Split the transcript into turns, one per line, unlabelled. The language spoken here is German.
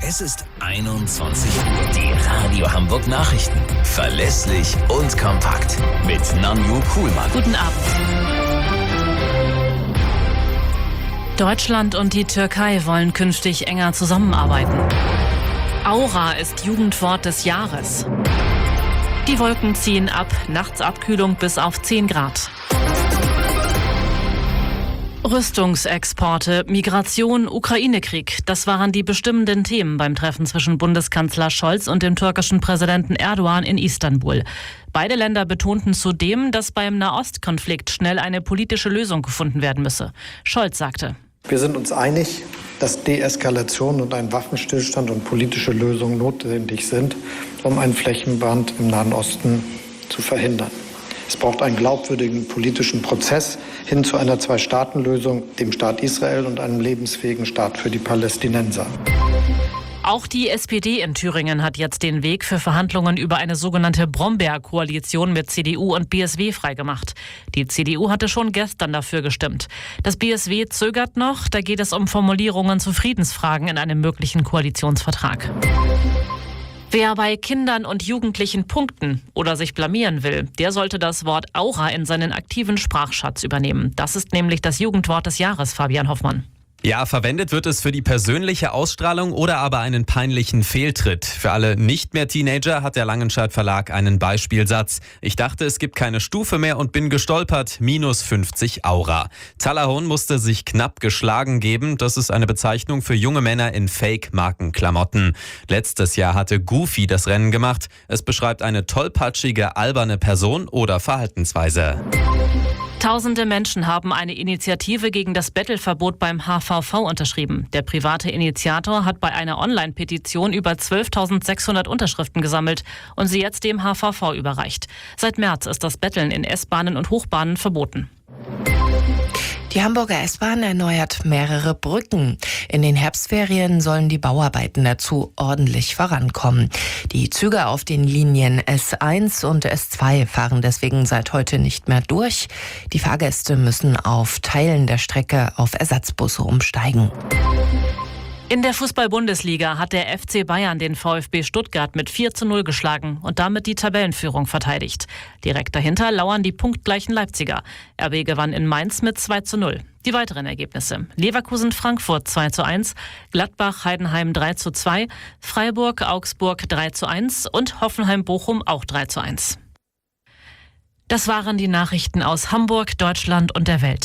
Es ist 21 Uhr. Die Radio Hamburg Nachrichten. Verlässlich und kompakt. Mit Nanju Kuhlmann.
Guten Abend. Deutschland und die Türkei wollen künftig enger zusammenarbeiten. Aura ist Jugendwort des Jahres. Die Wolken ziehen ab, nachts Abkühlung bis auf 10 Grad. Rüstungsexporte, Migration, Ukraine-Krieg, das waren die bestimmenden Themen beim Treffen zwischen Bundeskanzler Scholz und dem türkischen Präsidenten Erdogan in Istanbul. Beide Länder betonten zudem, dass beim Nahostkonflikt schnell eine politische Lösung gefunden werden müsse. Scholz sagte:
Wir sind uns einig, dass Deeskalation und ein Waffenstillstand und politische Lösungen notwendig sind, um einen Flächenbrand im Nahen Osten zu verhindern. Es braucht einen glaubwürdigen politischen Prozess hin zu einer Zwei-Staaten-Lösung, dem Staat Israel und einem lebensfähigen Staat für die Palästinenser.
Auch die SPD in Thüringen hat jetzt den Weg für Verhandlungen über eine sogenannte Brombeer-Koalition mit CDU und BSW freigemacht. Die CDU hatte schon gestern dafür gestimmt. Das BSW zögert noch, da geht es um Formulierungen zu Friedensfragen in einem möglichen Koalitionsvertrag. Wer bei Kindern und Jugendlichen punkten oder sich blamieren will, der sollte das Wort Aura in seinen aktiven Sprachschatz übernehmen. Das ist nämlich das Jugendwort des Jahres, Fabian Hoffmann.
Ja, verwendet wird es für die persönliche Ausstrahlung oder aber einen peinlichen Fehltritt. Für alle Nicht-mehr-Teenager hat der Langenscheidt Verlag einen Beispielsatz. Ich dachte, es gibt keine Stufe mehr und bin gestolpert. -50 Aura. Talahon musste sich knapp geschlagen geben. Das ist eine Bezeichnung für junge Männer in Fake-Markenklamotten. Letztes Jahr hatte Goofy das Rennen gemacht. Es beschreibt eine tollpatschige, alberne Person oder Verhaltensweise.
Tausende Menschen haben eine Initiative gegen das Bettelverbot beim HVV unterschrieben. Der private Initiator hat bei einer Online-Petition über 12.600 Unterschriften gesammelt und sie jetzt dem HVV überreicht. Seit März ist das Betteln in S-Bahnen und Hochbahnen verboten.
Die Hamburger S-Bahn erneuert mehrere Brücken. In den Herbstferien sollen die Bauarbeiten dazu ordentlich vorankommen. Die Züge auf den Linien S1 und S2 fahren deswegen seit heute nicht mehr durch. Die Fahrgäste müssen auf Teilen der Strecke auf Ersatzbusse umsteigen.
In der Fußball-Bundesliga hat der FC Bayern den VfB Stuttgart mit 4:0 geschlagen und damit die Tabellenführung verteidigt. Direkt dahinter lauern die punktgleichen Leipziger. RB gewann in Mainz mit 2:0. Die weiteren Ergebnisse: Leverkusen-Frankfurt 2:1, Gladbach-Heidenheim 3:2, Freiburg-Augsburg 3:1 und Hoffenheim-Bochum auch 3:1. Das waren die Nachrichten aus Hamburg, Deutschland und der Welt.